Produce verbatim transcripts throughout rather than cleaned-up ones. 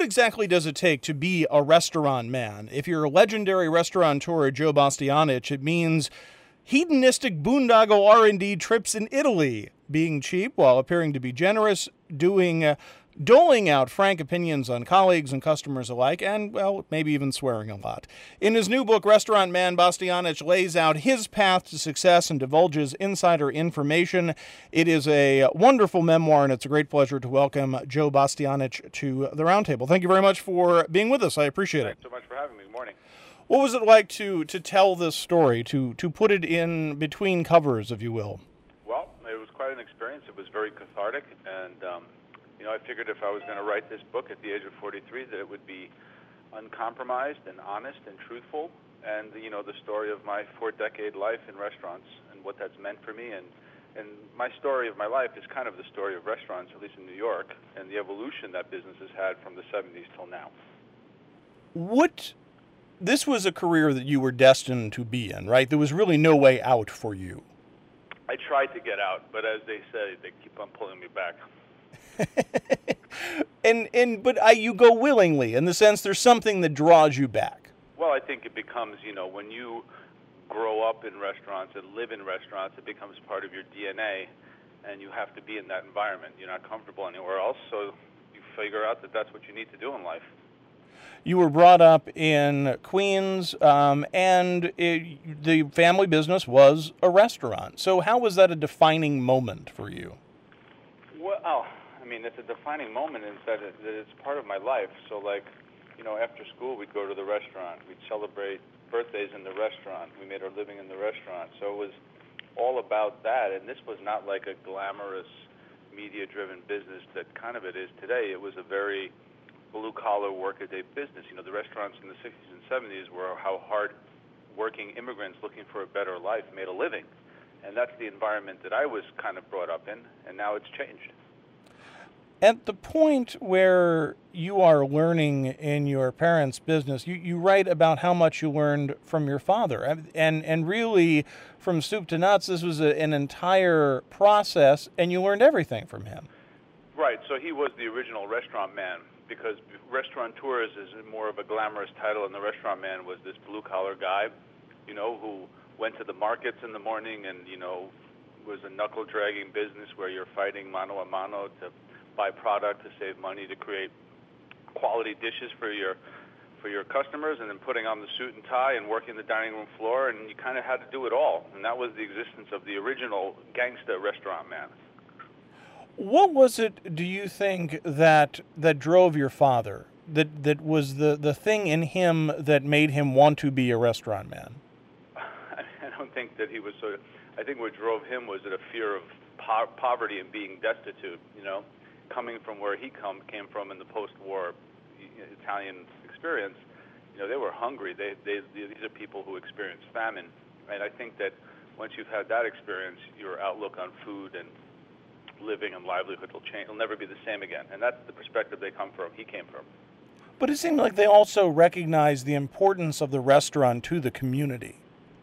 what exactly does it take to be a restaurant man? If you're a legendary restaurateur, Joe Bastianich, it means hedonistic boondoggle R and D trips in Italy, being cheap while appearing to be generous, doing uh, doling out frank opinions on colleagues and customers alike, and, well, maybe even swearing a lot. In his new book, Restaurant Man, Bastianich lays out his path to success and divulges insider information. It is a wonderful memoir, and it's a great pleasure to welcome Joe Bastianich to the Roundtable. Thank you very much for being with us. I appreciate Thanks it. so much for having me. Good morning. What was it like to, to tell this story, to, to put it in between covers, if you will? Well, it was quite an experience. It was very cathartic, and um, you know, I figured if I was going to write this book at the age of forty-three, that it would be uncompromised and honest and truthful, and you know, the story of my four-decade life in restaurants and what that's meant for me. And and my story of my life is kind of the story of restaurants, at least in New York, and the evolution that business has had from the seventies till now. What? This was a career that you were destined to be in, right? There was really no way out for you. I tried to get out, but as they say, they keep on pulling me back. and and but I, you go willingly, in the sense there's something that draws you back. Well, I think it becomes, you know, when you grow up in restaurants and live in restaurants, it becomes part of your D N A, and you have to be in that environment. You're not comfortable anywhere else, so you figure out that that's what you need to do in life. You were brought up in Queens, um, and it, the family business was a restaurant. So how was that a defining moment for you? Well, I mean, it's a defining moment in that, it, that it's part of my life. So, like, you know, after school, we'd go to the restaurant. We'd celebrate birthdays in the restaurant. We made our living in the restaurant. So it was all about that. And this was not like a glamorous, media-driven business that kind of it is today. It was a very blue-collar, work-a-day business. You know, the restaurants in the sixties and seventies were how hard-working immigrants looking for a better life made a living. And that's the environment that I was kind of brought up in, and now it's changed. At the point where you are learning in your parents' business, you, you write about how much you learned from your father. And, and really, from soup to nuts, this was a, an entire process, and you learned everything from him. Right, so he was the original restaurant man, because restaurateurs is more of a glamorous title, and the restaurant man was this blue-collar guy, you know, who went to the markets in the morning and, you know, was a knuckle-dragging business where you're fighting mano a mano to buy product, to save money, to create quality dishes for your for your customers, and then putting on the suit and tie and working the dining room floor, and you kind of had to do it all. And that was the existence of the original gangsta restaurant man. What was it, do you think, that that drove your father? That that was the, the thing in him that made him want to be a restaurant man? I don't think that he was sort of, I think what drove him was that a fear of po- poverty and being destitute, you know, coming from where he come came from in the post-war Italian experience. You know, they were hungry. They, they, these are people who experienced famine. And I think that once you've had that experience, your outlook on food and living and livelihood will change. It'll never be the same again. And that's the perspective they come from, he came from. But it seemed like they also recognized the importance of the restaurant to the community.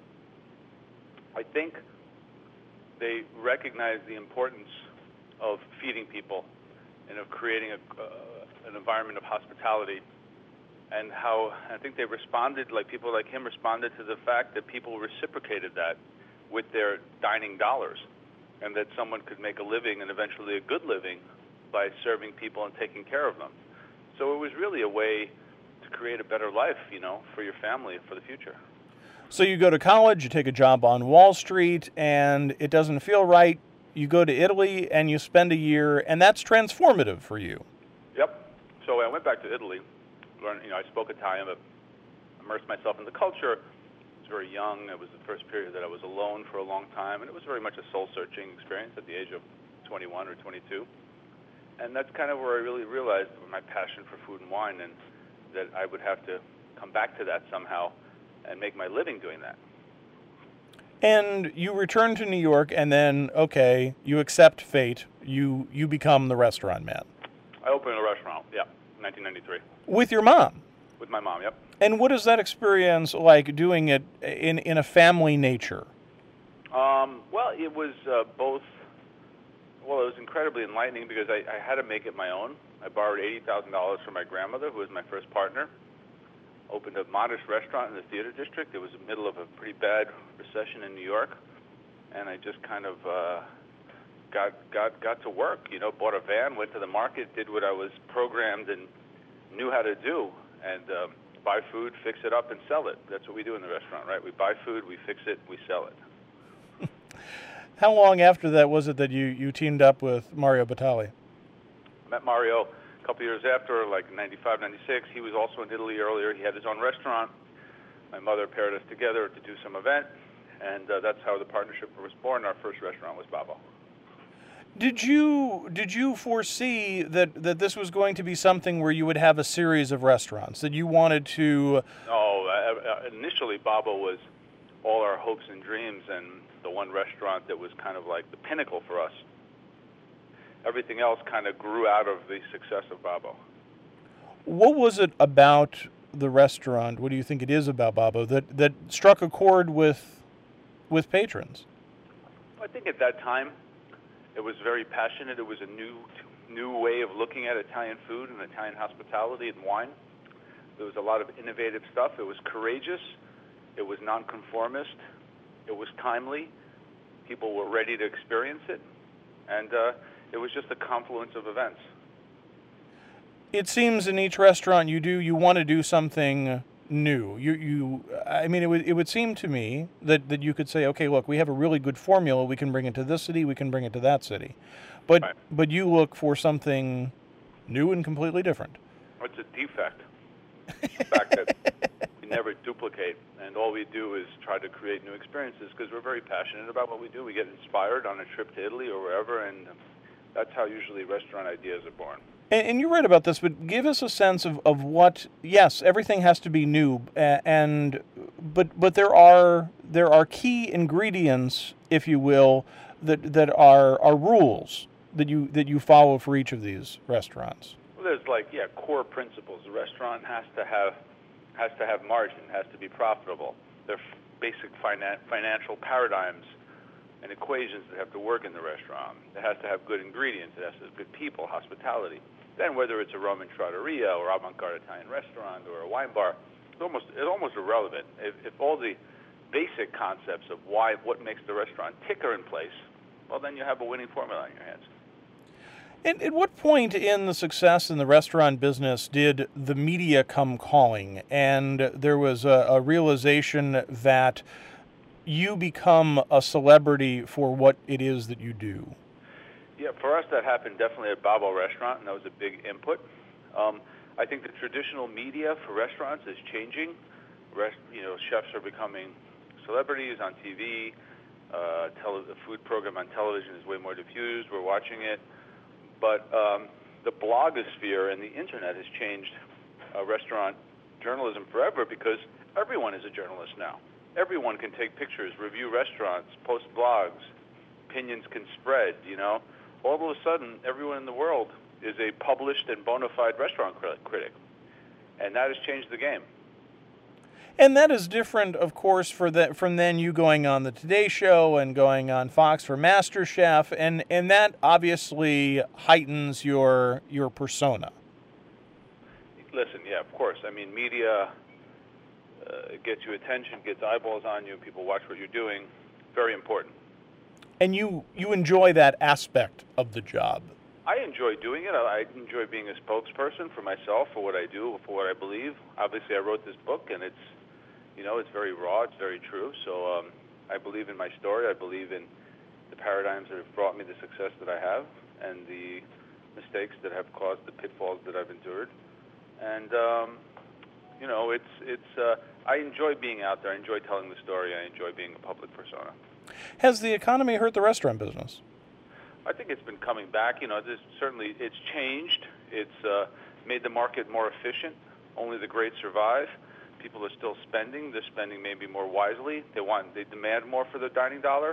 I think they recognize the importance of feeding people and of creating a, uh, an environment of hospitality, and how I think they responded, like people like him responded to the fact that people reciprocated that with their dining dollars, and that someone could make a living, and eventually a good living, by serving people and taking care of them. So it was really a way to create a better life, you know, for your family and for the future. So you go to college, you take a job on Wall Street, and it doesn't feel right. You go to Italy, and you spend a year, and that's transformative for you. Yep. So I went back to Italy, learned, you know, I spoke Italian, but immersed myself in the culture. I was very young. It was the first period that I was alone for a long time, and it was very much a soul-searching experience at the age of twenty-one or twenty-two. And that's kind of where I really realized my passion for food and wine, and that I would have to come back to that somehow and make my living doing that. And you return to New York, and then, okay, you accept fate. You you become the restaurant man. I opened a restaurant, yeah, in nineteen ninety-three. With your mom? With my mom, yep. And what is that experience like, doing it in, in a family nature? Um, well, it was uh, both, well, it was incredibly enlightening because I, I had to make it my own. I borrowed eighty thousand dollars from my grandmother, who was my first partner. Opened a modest restaurant in the theater district. It was in the middle of a pretty bad recession in New York, and I just kind of uh, got got got to work. You know, bought a van, went to the market, did what I was programmed and knew how to do, and um, buy food, fix it up, and sell it. That's what we do in the restaurant, right? We buy food, we fix it, we sell it. How long after that was it that you, you teamed up with Mario Batali? Met Mario a couple years after, like ninety-five, ninety-six. He was also in Italy earlier. He had his own restaurant. My mother paired us together to do some event, and uh, that's how the partnership was born. Our first restaurant was Babbo. Did you did you foresee that, that this was going to be something where you would have a series of restaurants, that you wanted to... No, uh, initially Babbo was all our hopes and dreams, and the one restaurant that was kind of like the pinnacle for us. Everything else kind of grew out of the success of Babbo. What was it about the restaurant, what do you think it is about Babbo, that, that struck a chord with with patrons? I think at that time it was very passionate. It was a new new way of looking at Italian food and Italian hospitality and wine. There was a lot of innovative stuff. It was courageous. It was nonconformist. It was timely. People were ready to experience it. And uh, it was just a confluence of events. It seems in each restaurant you do, you want to do something new. You, you. I mean, it would it would seem to me that, that you could say, okay, look, we have a really good formula. We can bring it to this city. We can bring it to that city. But right. but you look for something new and completely different. It's a defect. The fact that we never duplicate, and all we do is try to create new experiences because we're very passionate about what we do. We get inspired on a trip to Italy or wherever, and that's how usually restaurant ideas are born. And, and you're right about this, but give us a sense of, of what, yes, everything has to be new, and but but there are there are key ingredients, if you will, that that are, are rules that you that you follow for each of these restaurants. Well, there's like, yeah, core principles. The restaurant has to have has to have margin, has to be profitable. There are basic finan- financial paradigms and equations that have to work in the restaurant. It has to have good ingredients. It has to have good people, hospitality. Then whether it's a Roman trattoria or avant-garde Italian restaurant or a wine bar, it's almost it's almost irrelevant. If, if all the basic concepts of why what makes the restaurant tick are in place, well, then you have a winning formula on your hands. And at what point in the success in the restaurant business did the media come calling, and there was a, a realization that you become a celebrity for what it is that you do? Yeah, for us that happened definitely at Babbo Restaurant, and that was a big input. Um, I think the traditional media for restaurants is changing. Rest, you know, chefs are becoming celebrities on T V. Uh, tele- the food program on television is way more diffused. We're watching it. But um, the blogosphere and the internet has changed uh, restaurant journalism forever because everyone is a journalist now. Everyone can take pictures, review restaurants, post blogs. Opinions can spread, you know. All of a sudden, everyone in the world is a published and bona fide restaurant critic. And that has changed the game. And that is different, of course, for the, from then you going on the Today Show and going on Fox for MasterChef, and, and that obviously heightens your your persona. Listen, yeah, of course. I mean, media uh, gets you attention, gets eyeballs on you, people watch what you're doing. Very important. And you, you enjoy that aspect of the job. I enjoy doing it. I enjoy being a spokesperson for myself, for what I do, for what I believe. Obviously, I wrote this book, and it's, you know, it's very raw, it's very true. So um, I believe in my story. I believe in the paradigms that have brought me the success that I have and the mistakes that have caused the pitfalls that I've endured. And, um, you know, it's, it's, uh, I enjoy being out there. I enjoy telling the story. I enjoy being a public persona. Has the economy hurt the restaurant business? I think it's been coming back. You know, this, certainly it's changed. It's uh, made the market more efficient. Only the great survive. People are still spending. They're spending maybe more wisely. They want, they demand more for their dining dollar.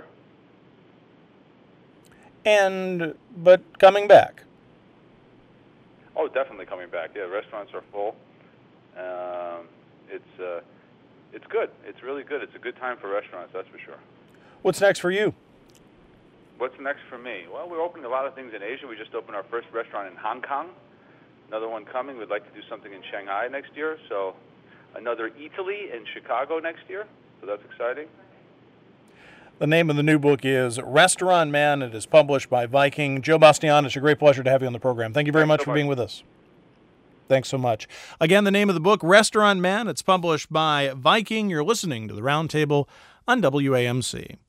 And, but coming back. Oh, definitely coming back. Yeah, restaurants are full. Um, it's uh, it's good. It's really good. It's a good time for restaurants, that's for sure. What's next for you? What's next for me? Well, we're opening a lot of things in Asia. We just opened our first restaurant in Hong Kong. another one coming. We'd like to do something in Shanghai next year. So another Italy in Chicago next year. So that's exciting. The name of the new book is Restaurant Man. It is published by Viking. Joe Bastianich, it's a great pleasure to have you on the program. Thank you very much for being with us. Thanks so much. Again, the name of the book, Restaurant Man. It's published by Viking. You're listening to The Roundtable on W A M C.